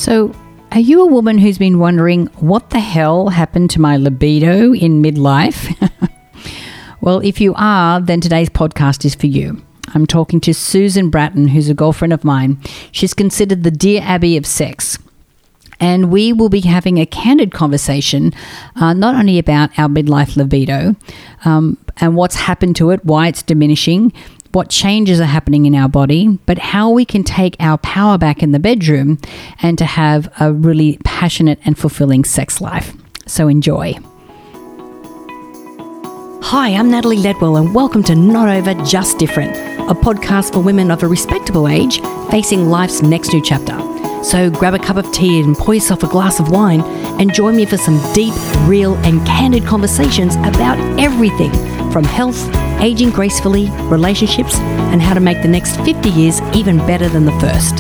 So, are you a woman who's been wondering what the hell happened to my libido in midlife? Well, if you are, then today's podcast is for you. I'm talking to Susan Bratton, who's a girlfriend of mine. She's considered the Dear Abby of sex. And we will be having a candid conversation, not only about our midlife libido and what's happened to it, why it's diminishing, what changes are happening in our body, but how we can take our power back in the bedroom and to have a really passionate and fulfilling sex life. So enjoy. Hi, I'm Natalie Ledwell and welcome to Not Over, Just Different, a podcast for women of a respectable age facing life's next new chapter. So grab a cup of tea and pour yourself a glass of wine and join me for some deep, real and candid conversations about everything from health, aging gracefully, relationships, and how to make the next 50 years even better than the first.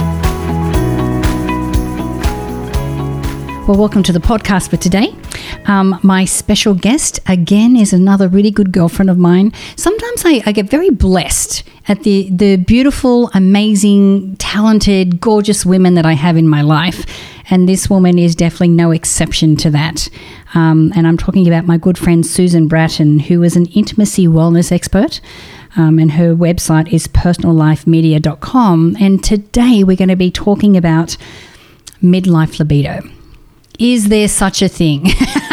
Well, welcome to the podcast for today. My special guest, again, is another really good girlfriend of mine. Sometimes I get very blessed at the beautiful, amazing, talented, gorgeous women that I have in my life. And this woman is definitely no exception to that. And I'm talking about my good friend Susan Bratton, who is an intimacy wellness expert. And her website is personallifemedia.com. And today we're going to be talking about midlife libido. Is there such a thing?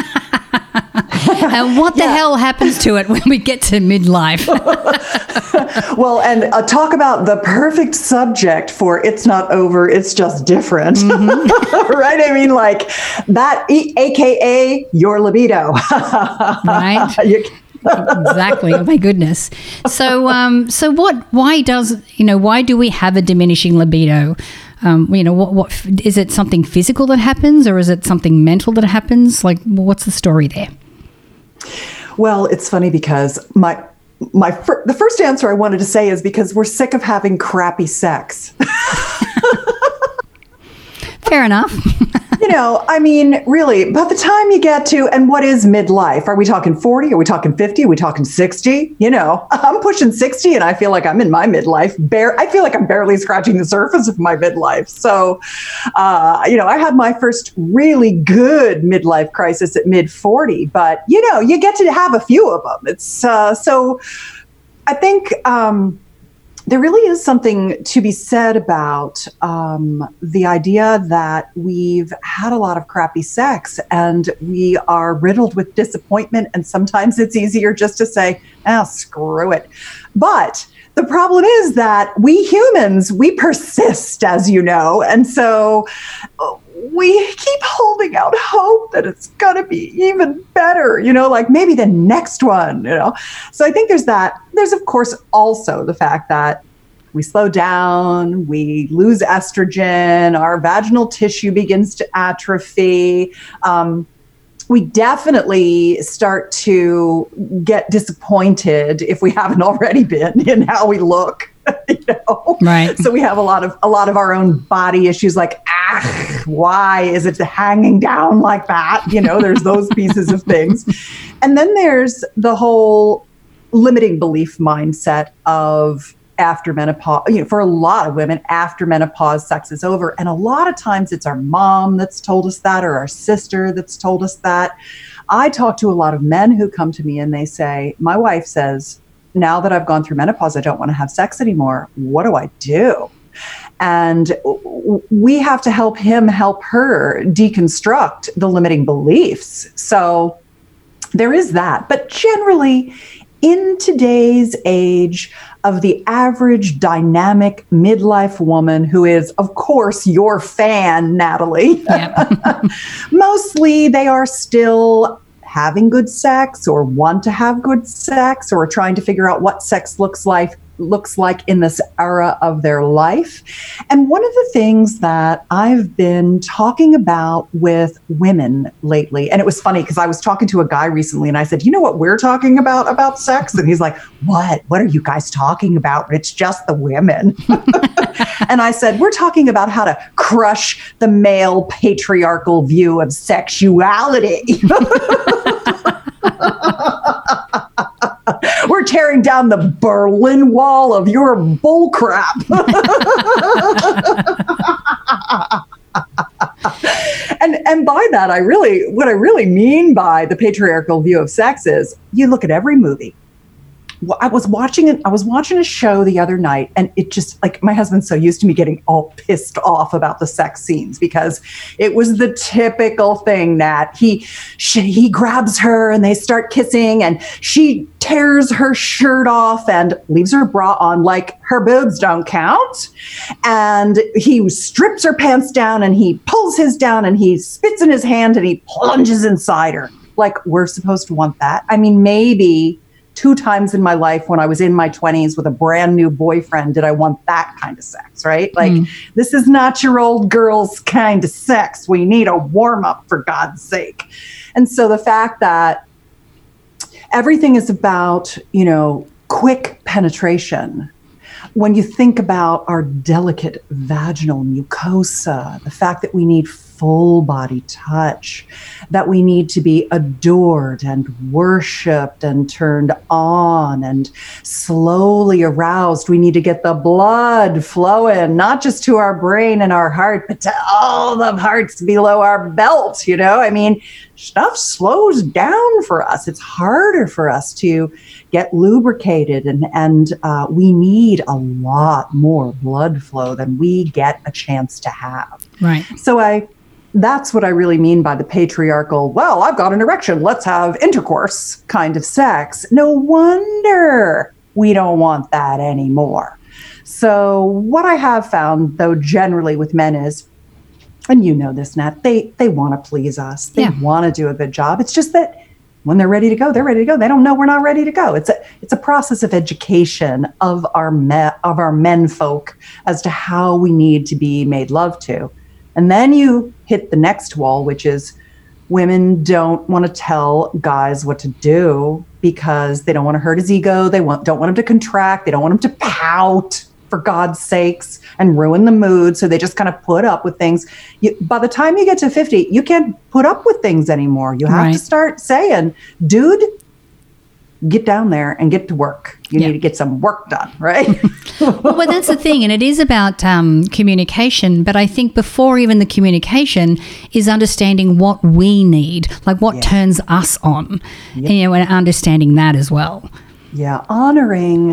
And what the hell happens to it when we get to midlife? Well, and talk about the perfect subject for it's not over, it's just different. Mm-hmm. Right? I mean, like that, AKA your libido. Right? Exactly. Oh my goodness. So, why do we have a diminishing libido? What is it? Something physical that happens, or is it something mental that happens? Like, what's the story there? Well, it's funny because the first answer I wanted to say is because we're sick of having crappy sex. Fair enough. I mean, really, by the time you get to, and what is midlife? Are we talking 40? Are we talking 50? Are we talking 60? I'm pushing 60 and I feel like I'm in my midlife. I feel like I'm barely scratching the surface of my midlife. So, I had my first really good midlife crisis at mid 40, but, you get to have a few of them. It's so I think, there really is something to be said about the idea that we've had a lot of crappy sex and we are riddled with disappointment. And sometimes it's easier just to say, screw it. But the problem is that we humans, we persist, as you know. And so we keep holding out hope that it's going to be even better, like maybe the next one, So I think there's that. There's, of course, also the fact that we slow down, we lose estrogen, our vaginal tissue begins to atrophy. We definitely start to get disappointed, if we haven't already been, in how we look. Right. So we have a lot of our own body issues, like, why is it hanging down like that? There's those pieces of things. And then there's the whole limiting belief mindset of after menopause. For a lot of women, after menopause, sex is over. And a lot of times it's our mom that's told us that, or our sister that's told us that. I talk to a lot of men who come to me and they say, my wife says, now that I've gone through menopause, I don't want to have sex anymore. What do I do? And we have to help her deconstruct the limiting beliefs. So there is that. But generally, in today's age of the average dynamic midlife woman who is, of course, your fan, Natalie, yep. Mostly they are still having good sex or want to have good sex or trying to figure out what sex looks like in this era of their life. And one of the things that I've been talking about with women lately, and it was funny because I was talking to a guy recently and I said, you know what we're talking about sex? And he's like, what are you guys talking about? It's just the women. And I said, we're talking about how to crush the male patriarchal view of sexuality. We're tearing down the Berlin Wall of your bullcrap. And by that, what I really mean by the patriarchal view of sex is you look at every movie. I was watching a show the other night, and it just, like, my husband's so used to me getting all pissed off about the sex scenes because it was the typical thing that he grabs her and they start kissing and she tears her shirt off and leaves her bra on like her boobs don't count. And he strips her pants down and he pulls his down and he spits in his hand and he plunges inside her. Like, we're supposed to want that? I mean, maybe 2 times in my life when I was in my 20s with a brand new boyfriend did I want that kind of sex, right? Like, this is not your old girl's kind of sex. We need a warm up, for God's sake. And so the fact that everything is about, quick penetration. When you think about our delicate vaginal mucosa, the fact that we need full body touch, that we need to be adored and worshiped and turned on and slowly aroused. We need to get the blood flowing, not just to our brain and our heart, but to all the parts below our belt. I mean, stuff slows down for us. It's harder for us to get lubricated, and we need a lot more blood flow than we get a chance to have. Right. So that's what I really mean by the patriarchal, well, I've got an erection, let's have intercourse kind of sex. No wonder we don't want that anymore. So what I have found, though, generally with men is, and you know this, Nat, they want to please us. They want to do a good job. It's just that when they're ready to go, they're ready to go. They don't know we're not ready to go. It's a process of education of our men folk as to how we need to be made love to. And then you hit the next wall, which is women don't want to tell guys what to do because they don't want to hurt his ego. They don't want him to contract. They don't want him to pout, for God's sakes, and ruin the mood. So they just kind of put up with things. By the time you get to 50, you can't put up with things anymore. You have to start saying, dude, get down there and get to work. You need to get some work done, right? Well, that's the thing. And it is about communication. But I think before even the communication is understanding what we need, like what turns us on, and understanding that as well. Yeah. Honoring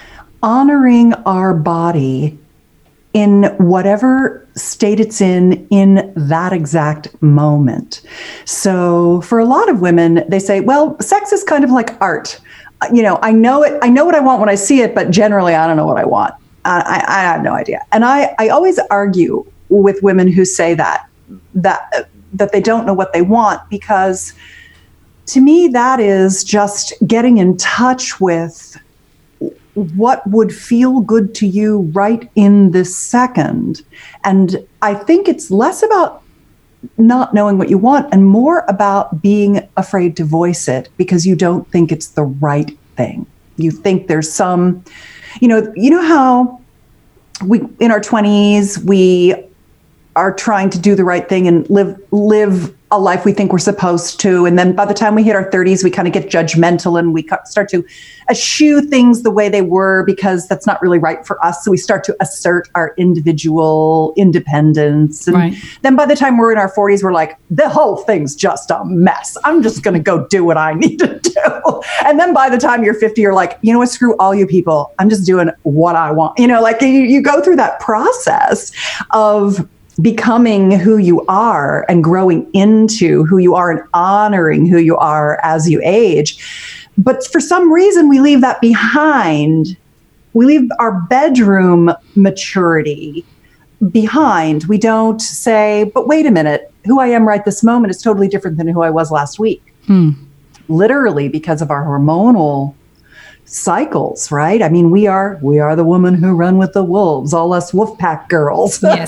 our body in whatever state it's in that exact moment. So for a lot of women, they say, well, sex is kind of like art. I know what I want when I see it, but generally I don't know what I want. I have no idea. And I always argue with women who say that they don't know what they want, because to me, that is just getting in touch with what would feel good to you right in this second. And I think it's less about not knowing what you want and more about being afraid to voice it because you don't think it's the right thing. You think there's some, you know how we, in our 20s, we are trying to do the right thing and live a life we think we're supposed to. And then by the time we hit our 30s, we kind of get judgmental and we start to eschew things the way they were because that's not really right for us. So we start to assert our individual independence. And then by the time we're in our 40s, we're like, the whole thing's just a mess. I'm just going to go do what I need to do. And then by the time you're 50, you're like, you know what, screw all you people. I'm just doing what I want. You go through that process of becoming who you are and growing into who you are and honoring who you are as you age. But for some reason, we leave that behind. We leave our bedroom maturity behind. We don't say, but wait a minute, who I am right this moment is totally different than who I was last week. Literally because of our hormonal cycles, right? I mean, we are the woman who run with the wolves, all us wolf pack girls. Yes.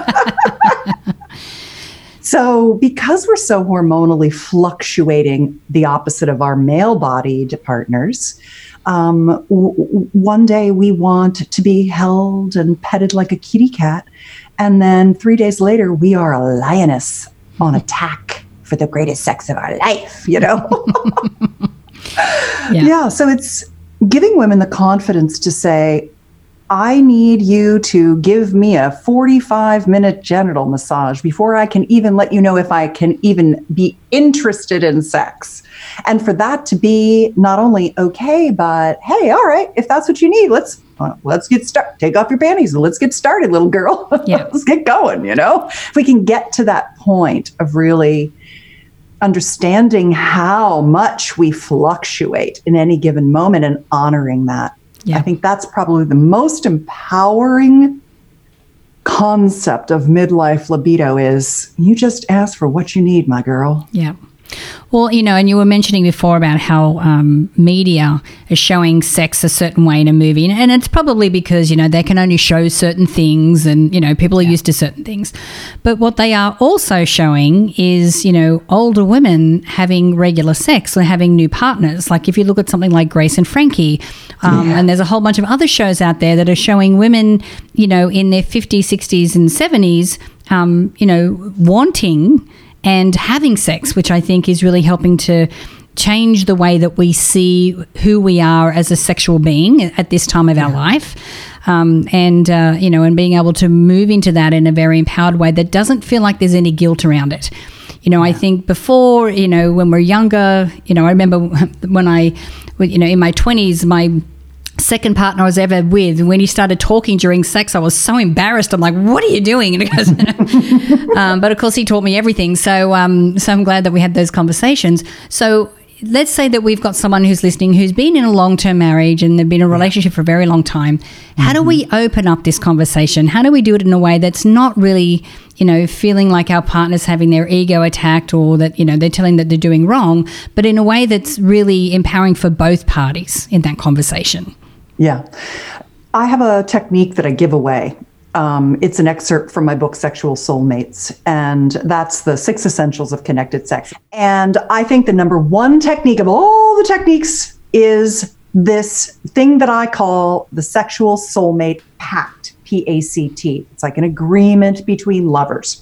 So because we're so hormonally fluctuating, the opposite of our male-bodied partners, one day we want to be held and petted like a kitty cat. And then 3 days later, we are a lioness on attack for the greatest sex of our life, Yeah, so it's giving women the confidence to say, I need you to give me a 45-minute genital massage before I can even let you know if I can even be interested in sex. And for that to be not only okay, but hey, all right, if that's what you need, let's get started. Take off your panties and let's get started, little girl. Yeah. Let's get going, If we can get to that point of really understanding how much we fluctuate in any given moment and honoring that. Yeah. I think that's probably the most empowering concept of midlife libido is you just ask for what you need, my girl. Yeah. Well, and you were mentioning before about how media is showing sex a certain way in a movie. And it's probably because, they can only show certain things and, people are used to certain things. But what they are also showing is, older women having regular sex or having new partners. Like if you look at something like Grace and Frankie, and there's a whole bunch of other shows out there that are showing women, in their 50s, 60s and 70s, wanting and having sex, which I think is really helping to change the way that we see who we are as a sexual being at this time of our life. And being able to move into that in a very empowered way that doesn't feel like there's any guilt around it. I think before, when we're younger, I remember when in my 20s, my second partner I was ever with, when he started talking during sex, I was so embarrassed. I'm like, what are you doing? And he goes, but of course he taught me everything. So I'm glad that we had those conversations. So let's say that we've got someone who's listening who's been in a long-term marriage and they've been in a relationship for a very long time. How do we open up this conversation? How do we do it in a way that's not really, feeling like our partner's having their ego attacked or that, they're telling that they're doing wrong, but in a way that's really empowering for both parties in that conversation? Yeah. I have a technique that I give away. It's an excerpt from my book, Sexual Soulmates, and that's the 6 essentials of connected sex. And I think the number one technique of all the techniques is this thing that I call the Sexual Soulmate Pact, PACT. It's like an agreement between lovers.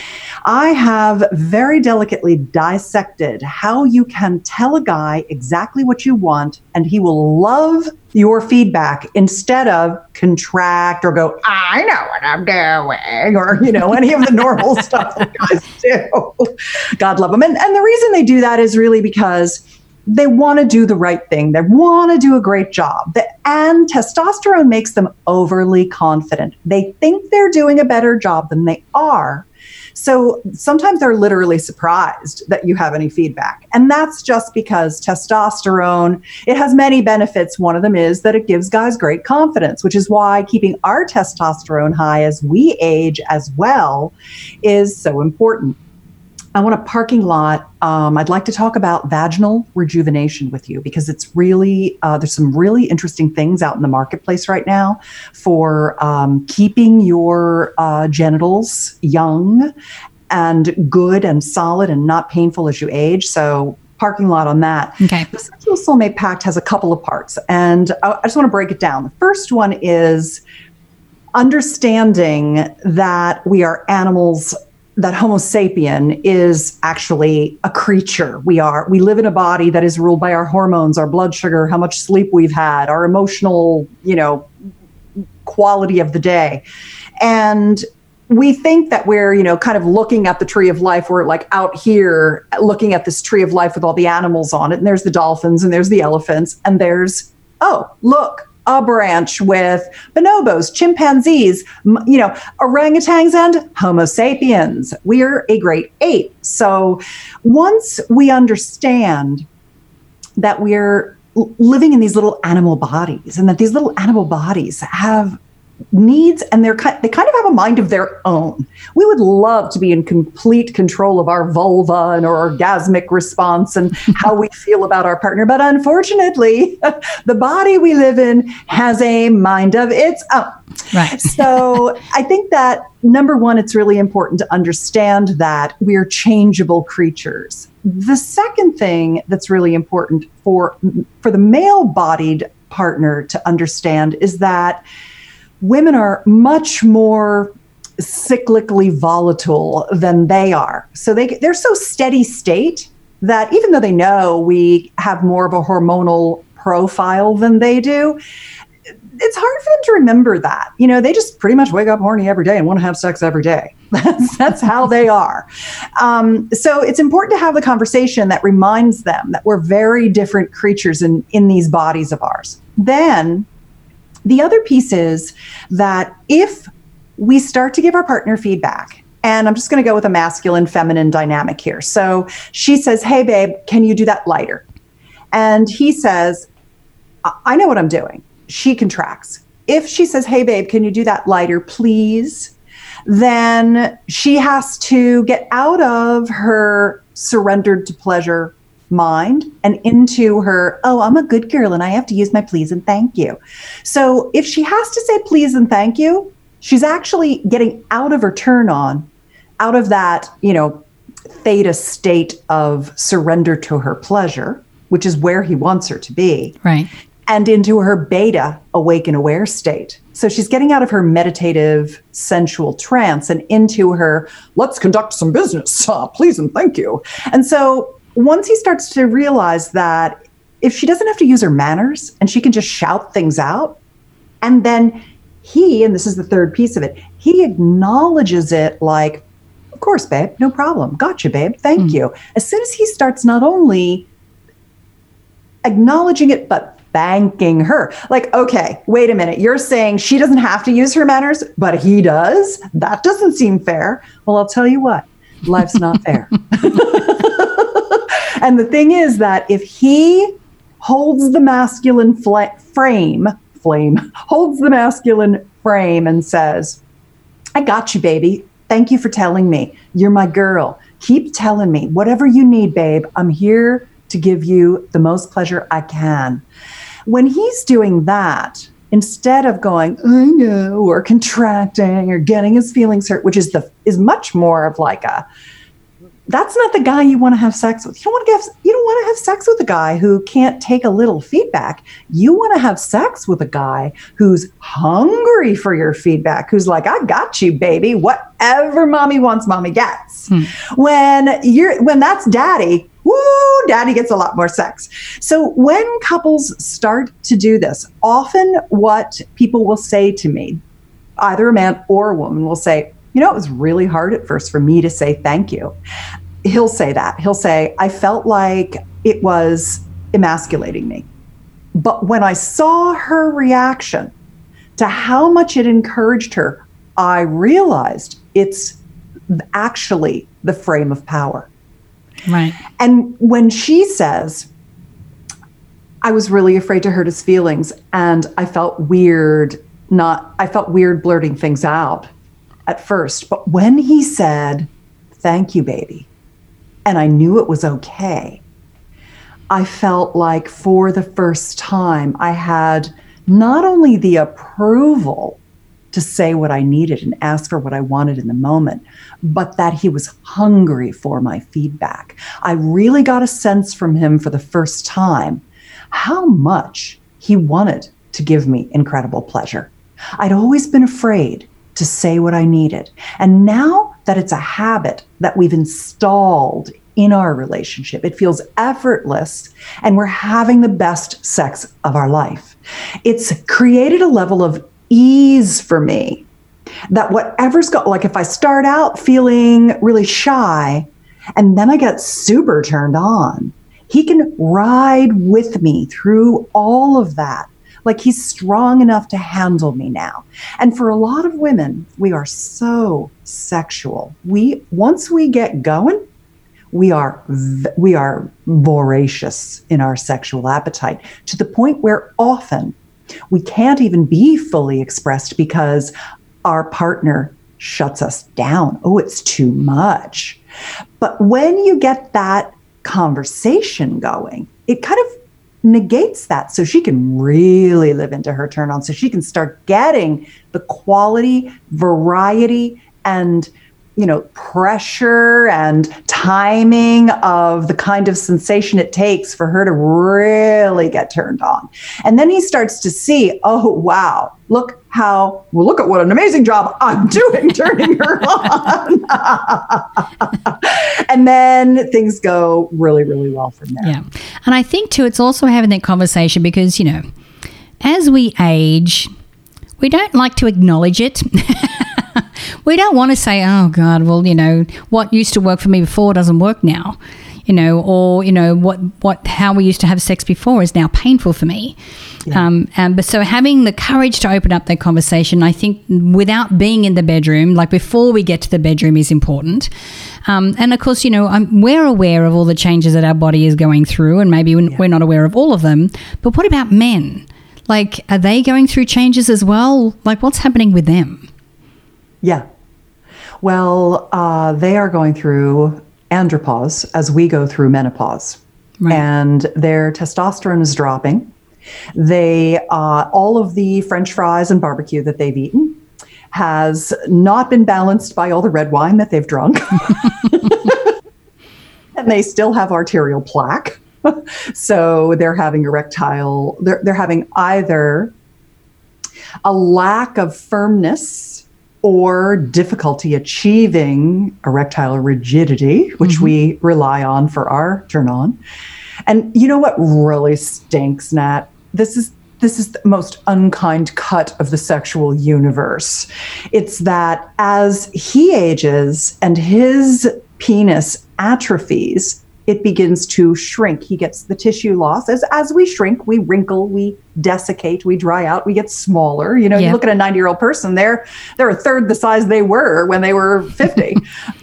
I have very delicately dissected how you can tell a guy exactly what you want and he will love your feedback instead of contract or go, I know what I'm doing, or, any of the normal stuff that guys do. God love them. And the reason they do that is really because they want to do the right thing. They want to do a great job. And testosterone makes them overly confident. They think they're doing a better job than they are. So sometimes they're literally surprised that you have any feedback. And that's just because testosterone, it has many benefits. One of them is that it gives guys great confidence, which is why keeping our testosterone high as we age as well is so important. I want a parking lot. I'd like to talk about vaginal rejuvenation with you because it's really, there's some really interesting things out in the marketplace right now for keeping your genitals young and good and solid and not painful as you age. So parking lot on that. Okay. The Sexual Soulmate Pact has a couple of parts, and I just want to break it down. The first one is understanding that we are animals, that Homo sapien is actually a creature. We live in a body that is ruled by our hormones, our blood sugar, how much sleep we've had, our emotional, quality of the day. And we think that we're, kind of looking at the tree of life. We're like out here looking at this tree of life with all the animals on it. And there's the dolphins and there's the elephants and there's, oh, look, a branch with bonobos, chimpanzees, orangutans, and Homo sapiens. We're a great ape. So once we understand that we're living in these little animal bodies and that these little animal bodies have needs and they kind of have a mind of their own. We would love to be in complete control of our vulva and our orgasmic response and how we feel about our partner. But unfortunately, the body we live in has a mind of its own. Right. So I think that number one, it's really important to understand that we're changeable creatures. The second thing that's really important for the male-bodied partner to understand is that women are much more cyclically volatile than they are. So they're so steady state that even though they know we have more of a hormonal profile than they do, it's hard for them to remember that. They just pretty much wake up horny every day and want to have sex every day. That's how they are. So it's important to have the conversation that reminds them that we're very different creatures in these bodies of ours. Then the other piece is that if we start to give our partner feedback, and I'm just going to go with a masculine feminine dynamic here. So she says, hey, babe, can you do that lighter? And he says, I know what I'm doing. She contracts. If she says, hey, babe, can you do that lighter, please? Then she has to get out of her surrendered to pleasure mind and into her, oh, I'm a good girl and I have to use my please and thank you. So if she has to say please and thank you, she's actually getting out of her turn on, out of that, theta state of surrender to her pleasure, which is where he wants her to be. Right. And into her beta awake and aware state. So she's getting out of her meditative, sensual trance and into her, let's conduct some business, please and thank you. And so once he starts to realize that if she doesn't have to use her manners and she can just shout things out, and then and this is the third piece of it, he acknowledges it like, of course, babe, no problem. Gotcha, babe. Thank you. As soon as he starts not only acknowledging it, but thanking her. Like, okay, wait a minute. You're saying she doesn't have to use her manners, but he does? That doesn't seem fair. Well, I'll tell you what, life's not fair. And the thing is that if he holds the masculine holds the masculine frame and says, I got you, baby. Thank you for telling me. You're my girl. Keep telling me whatever you need, babe. I'm here to give you the most pleasure I can. When he's doing that, instead of going, I know, or contracting or getting his feelings hurt, which is much more of like that's not the guy you want to have sex with. You don't want to have sex with a guy who can't take a little feedback. You want to have sex with a guy who's hungry for your feedback, who's like, I got you, baby. Whatever mommy wants, mommy gets. When that's daddy, daddy gets a lot more sex. So when couples start to do this, often what people will say to me, either a man or a woman will say, it was really hard at first for me to say thank you. He'll say that. He'll say, I felt like it was emasculating me. But when I saw her reaction to how much it encouraged her, I realized it's actually the frame of power. Right. And when she says, I was really afraid to hurt his feelings and I felt weird blurting things out at first. But when he said, thank you, baby, and I knew it was okay, I felt like for the first time I had not only the approval to say what I needed and ask for what I wanted in the moment, but that he was hungry for my feedback. I really got a sense from him for the first time how much he wanted to give me incredible pleasure. I'd always been afraid to say what I needed. And now that it's a habit that we've installed in our relationship, it feels effortless and we're having the best sex of our life. It's created a level of ease for me that whatever's got, like if I start out feeling really shy and then I get super turned on, he can ride with me through all of that. Like he's strong enough to handle me now. And for a lot of women, we are so sexual. Once we get going, we are voracious in our sexual appetite to the point where often we can't even be fully expressed because our partner shuts us down. Oh, it's too much. But when you get that conversation going, it kind of negates that so she can really live into her turn on, so she can start getting the quality, variety, and pressure and timing of the kind of sensation it takes for her to really get turned on. And then he starts to see, oh, wow, look at what an amazing job I'm doing turning her on. And then things go really, really well from there. Yeah. And I think too, it's also having that conversation because, as we age, we don't like to acknowledge it. We don't want to say, oh God, well, what used to work for me before doesn't work now, or, how we used to have sex before is now painful for me. Yeah. But so having the courage to open up that conversation, I think without being in the bedroom, like before we get to the bedroom, is important. And of course, we're aware of all the changes that our body is going through, and maybe we're not aware of all of them. But what about men? Like, are they going through changes as well? Like, what's happening with them? Yeah. Well, they are going through andropause as we go through menopause. Right. And their testosterone is dropping. They, all of the French fries and barbecue that they've eaten has not been balanced by all the red wine that they've drunk. And they still have arterial plaque. So they're having they're having either a lack of firmness or difficulty achieving erectile rigidity, which we rely on for our turn on. And you know what really stinks, Nat? This is the most unkind cut of the sexual universe. It's that as he ages and his penis atrophies, it begins to shrink. He gets the tissue loss. As we shrink, we wrinkle, we desiccate, we dry out, we get smaller. You look at a 90-year-old person, they're a third the size they were when they were 50.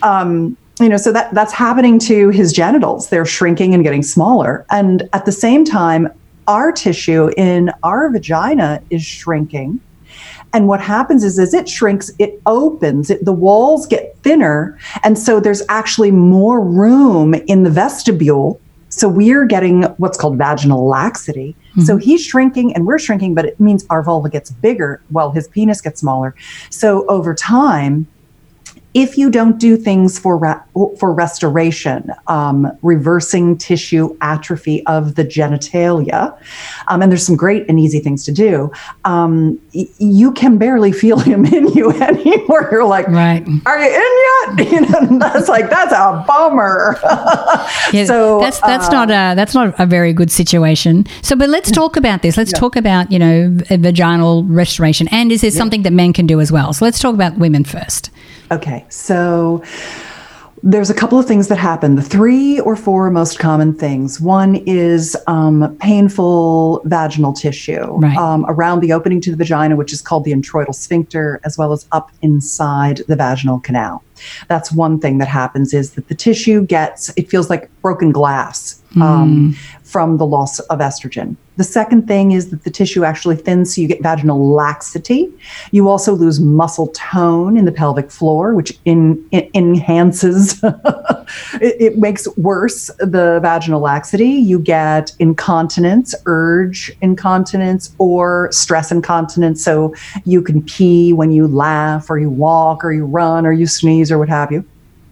So that's happening to his genitals. They're shrinking and getting smaller. And at the same time, our tissue in our vagina is shrinking. And what happens is as it shrinks, it opens, the walls get thinner. And so there's actually more room in the vestibule. So we're getting what's called vaginal laxity. Mm-hmm. So he's shrinking and we're shrinking, but it means our vulva gets bigger while his penis gets smaller. So over time, if you don't do things for restoration, reversing tissue atrophy of the genitalia, and there's some great and easy things to do, you can barely feel him in you anymore. You're like, right. Are you in yet? That's a bummer. Yeah, so that's not a very good situation. So, but let's talk about this. Let's talk about vaginal restoration, and is this something that men can do as well? So let's talk about women first. Okay, so there's a couple of things that happen. The 3 or 4 most common things. One is painful vaginal tissue around the opening to the vagina, which is called the introital sphincter, as well as up inside the vaginal canal. That's one thing that happens, is that the tissue it feels like broken glass from the loss of estrogen. The second thing is that the tissue actually thins, so you get vaginal laxity. You also lose muscle tone in the pelvic floor, which enhances, it makes worse the vaginal laxity. You get incontinence, urge incontinence, or stress incontinence. So you can pee when you laugh, or you walk, or you run, or you sneeze, or what have you.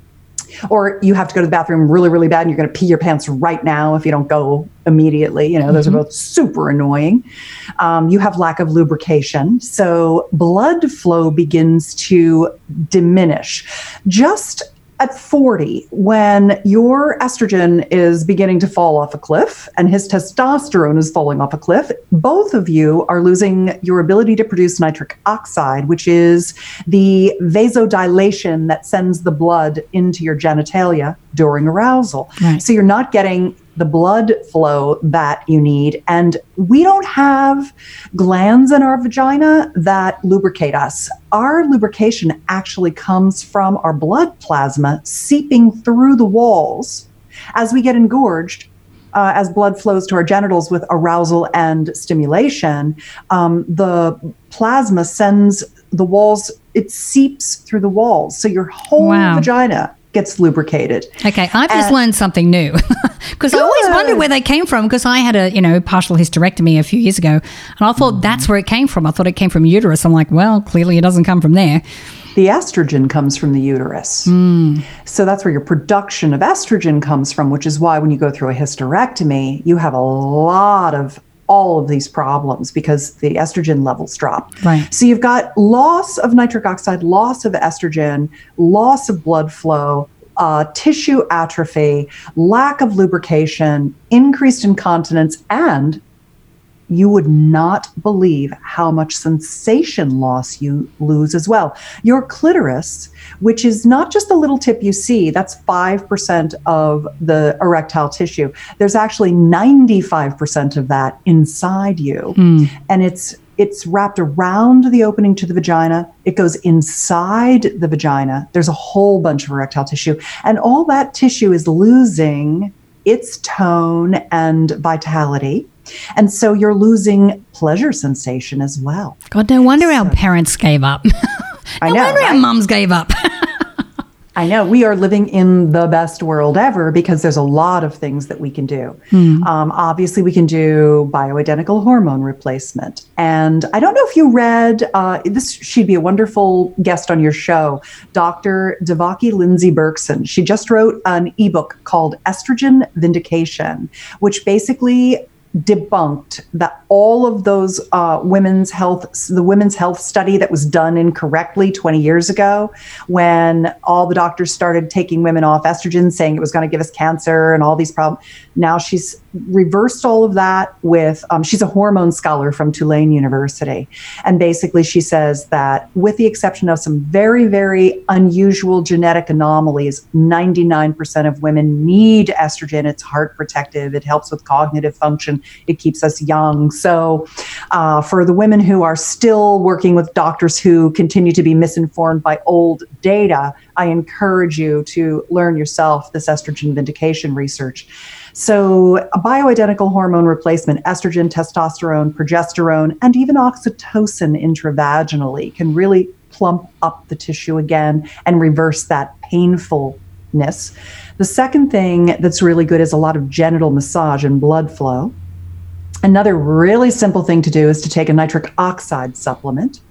Or you have to go to the bathroom really, really bad and you're going to pee your pants right now if you don't go immediately. Those are both super annoying. You have lack of lubrication. So blood flow begins to diminish. Just at 40, when your estrogen is beginning to fall off a cliff and his testosterone is falling off a cliff, both of you are losing your ability to produce nitric oxide, which is the vasodilation that sends the blood into your genitalia during arousal. Right. So you're not getting the blood flow that you need. And we don't have glands in our vagina that lubricate us. Our lubrication actually comes from our blood plasma seeping through the walls. As we get engorged, as blood flows to our genitals with arousal and stimulation, the plasma sends the walls, it seeps through the walls. So your whole vagina gets lubricated. Okay, I've just learned something new because I always wondered where they came from, because I had a partial hysterectomy a few years ago and I thought that's where it came from. I thought it came from uterus. I'm like, well, clearly it doesn't come from there. The estrogen comes from the uterus. So that's where your production of estrogen comes from, which is why when you go through a hysterectomy, you have a lot of all of these problems because the estrogen levels drop. Right. So you've got loss of nitric oxide, loss of estrogen, loss of blood flow, tissue atrophy, lack of lubrication, increased incontinence, and you would not believe how much sensation loss you lose as well. Your clitoris, which is not just the little tip you see, that's 5% of the erectile tissue. There's actually 95% of that inside you. And it's wrapped around the opening to the vagina. It goes inside the vagina. There's a whole bunch of erectile tissue. And all that tissue is losing its tone and vitality. And so you're losing pleasure sensation as well. God, no wonder our parents gave up. I know. No wonder our mums gave up. I know. We are living in the best world ever because there's a lot of things that we can do. Obviously, we can do bioidentical hormone replacement. And I don't know if you read, she'd be a wonderful guest on your show, Dr. Devaki Lindsay Berkson. She just wrote an ebook called Estrogen Vindication, which basically debunked that all of those the women's health study that was done incorrectly 20 years ago, when all the doctors started taking women off estrogen, saying it was going to give us cancer and all these problems. Now she's reversed all of that with, she's a hormone scholar from Tulane University. And basically she says that with the exception of some very, very unusual genetic anomalies, 99% of women need estrogen. It's heart protective. It helps with cognitive function. It keeps us young. So for the women who are still working with doctors who continue to be misinformed by old data, I encourage you to learn yourself this estrogen vindication research. So a bioidentical hormone replacement, estrogen, testosterone, progesterone, and even oxytocin intravaginally can really plump up the tissue again and reverse that painfulness. The second thing that's really good is a lot of genital massage and blood flow. Another really simple thing to do is to take a nitric oxide supplement.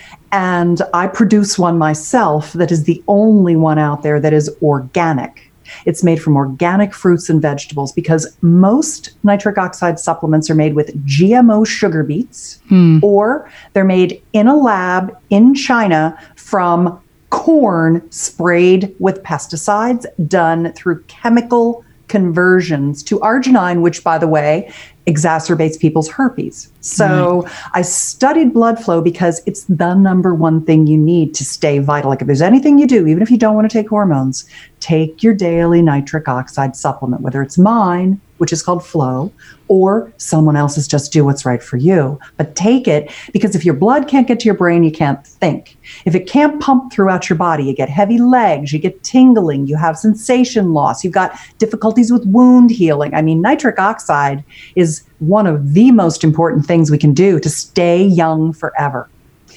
And I produce one myself that is the only one out there that is organic. It's made from organic fruits and vegetables because most nitric oxide supplements are made with GMO sugar beets, or they're made in a lab in China from corn sprayed with pesticides done through chemical conversions to arginine, which, by the way, exacerbates people's herpes. So I studied blood flow because it's the number one thing you need to stay vital. Like if there's anything you do, even if you don't want to take hormones, take your daily nitric oxide supplement, whether it's mine, which is called Flow, or someone else's, just do what's right for you. But take it, because if your blood can't get to your brain, you can't think. If it can't pump throughout your body, you get heavy legs, you get tingling, you have sensation loss, you've got difficulties with wound healing. I mean, nitric oxide is one of the most important things we can do to stay young forever.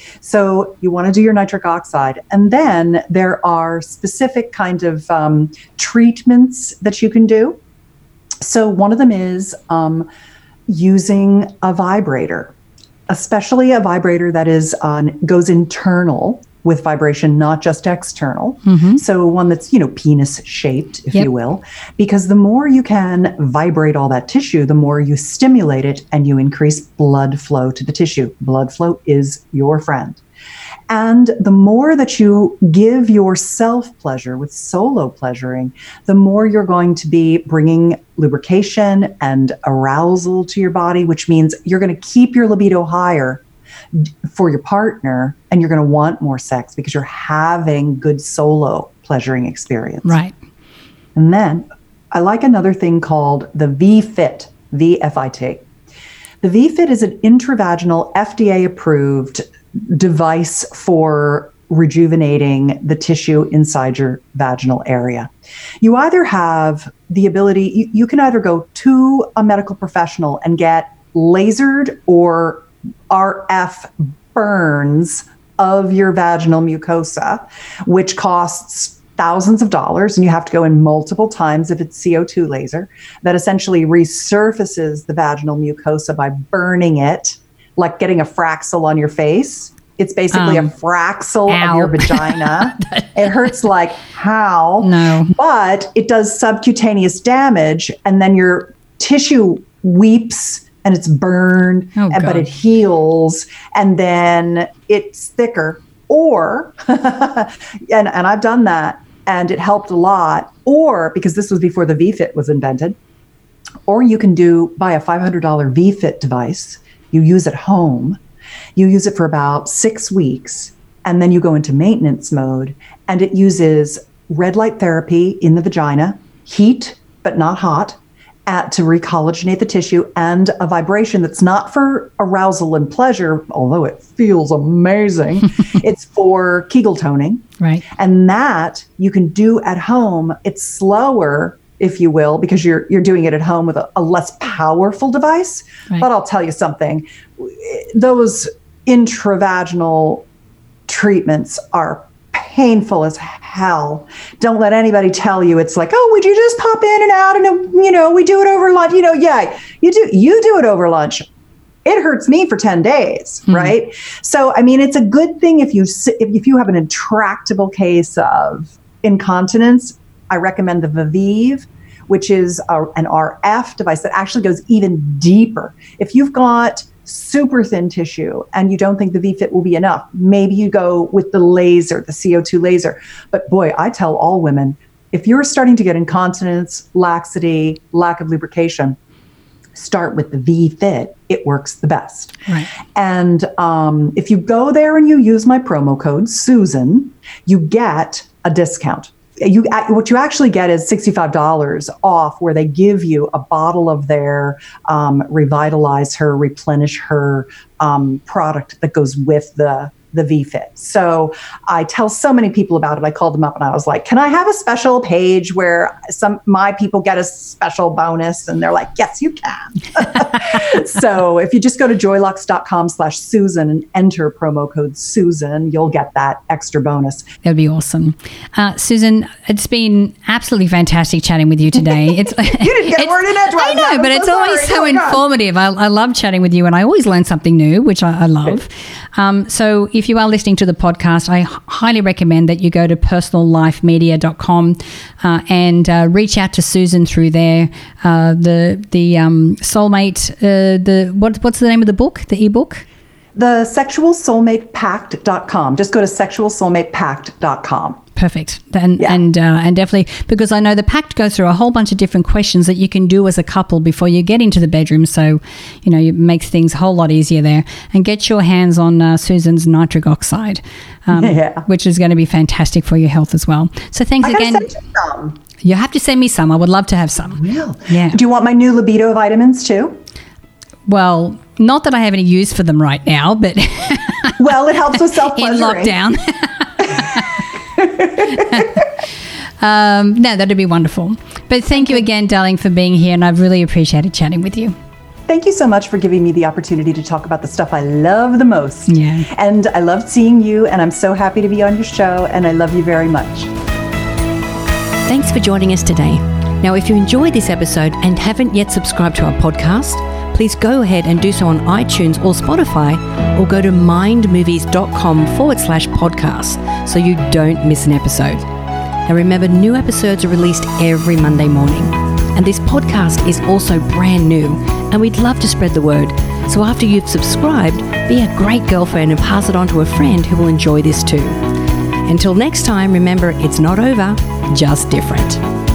So you want to do your nitric oxide. And then there are specific kind of treatments that you can do. So one of them is using a vibrator, especially a vibrator that is goes internal with vibration, not just external. So one that's, penis shaped, if you will, because the more you can vibrate all that tissue, the more you stimulate it and you increase blood flow to the tissue. Blood flow is your friend. And the more that you give yourself pleasure with solo pleasuring, the more you're going to be bringing lubrication and arousal to your body, which means you're going to keep your libido higher for your partner, and you're going to want more sex because you're having good solo pleasuring experience. Right. And then I like another thing called the VFit, V-F-I-T. The VFit is an intravaginal, FDA-approved device for rejuvenating the tissue inside your vaginal area. You either have the ability, you can either go to a medical professional and get lasered or RF burns of your vaginal mucosa, which costs thousands of dollars, and you have to go in multiple times if it's CO2 laser, that essentially resurfaces the vaginal mucosa by burning it, like getting a Fraxel on your face. It's basically a Fraxel of your vagina. It hurts like hell. No. But it does subcutaneous damage, and then your tissue weeps and it's burned, but it heals, and then it's thicker. Or, and I've done that, and it helped a lot. Or, because this was before the VFit was invented, or you can buy a $500 VFit device, you use at home, you use it for about 6 weeks, and then you go into maintenance mode, and it uses red light therapy in the vagina, heat, but not hot, to recollagenate the tissue, and a vibration that's not for arousal and pleasure, although it feels amazing. It's for Kegel toning. Right. And that you can do at home. It's slower, if you will, because you're doing it at home with a less powerful device. Right. But I'll tell you something, those intravaginal treatments are painful as hell. Don't let anybody tell you it's like, oh, would you just pop in and out and we do it over lunch. Yeah, you do it over lunch. It hurts me for 10 days, right? So, I mean, it's a good thing if you have an intractable case of incontinence. I recommend the Vivive, which is an RF device that actually goes even deeper. If you've got super thin tissue and you don't think the VFit will be enough, maybe you go with the laser, the CO2 laser. But boy, I tell all women, if you're starting to get incontinence, laxity, lack of lubrication, start with the VFit. It works the best. Right. And if you go there and you use my promo code, Susan, you get a discount. What you actually get is $65 off, where they give you a bottle of their Revitalize Her, Replenish Her product that goes with the VFit. So I tell so many people about it. I called them up and I was like, can I have a special page where my people get a special bonus? And they're like, yes, you can. So if you just go to joylux.com/Susan and enter promo code Susan, you'll get that extra bonus. That'd be awesome. Susan, it's been absolutely fantastic chatting with you today. You didn't get a word in edgewise. I know, but it's always so informative. I love chatting with you, and I always learn something new, which I love. So if you are listening to the podcast, I highly recommend that you go to personallifemedia.com and reach out to Susan through there. The soulmate, what's the name of the book, the ebook? The sexualsoulmatepact.com. Just go to sexualsoulmatepact.com. Perfect. And definitely, because I know the pact goes through a whole bunch of different questions that you can do as a couple before you get into the bedroom. So, it makes things a whole lot easier there. And get your hands on Susan's nitric oxide, which is going to be fantastic for your health as well. So thanks again. Send you some. You have to send me some. I would love to have some. Real. Yeah. Do you want my new libido vitamins too? Well, not that I have any use for them right now, but well, it helps with self-pleasuring. In lockdown. No, that'd be wonderful. But thank you again, darling, for being here, and I've really appreciated chatting with you. Thank you so much for giving me the opportunity to talk about the stuff I love the most. Yeah. And I loved seeing you, and I'm so happy to be on your show, and I love you very much. Thanks for joining us today. Now, if you enjoyed this episode and haven't yet subscribed to our podcast, please go ahead and do so on iTunes or Spotify, or go to mindmovies.com/podcast so you don't miss an episode. Now remember, new episodes are released every Monday morning. And this podcast is also brand new, and we'd love to spread the word. So after you've subscribed, be a great girlfriend and pass it on to a friend who will enjoy this too. Until next time, remember, it's not over, just different.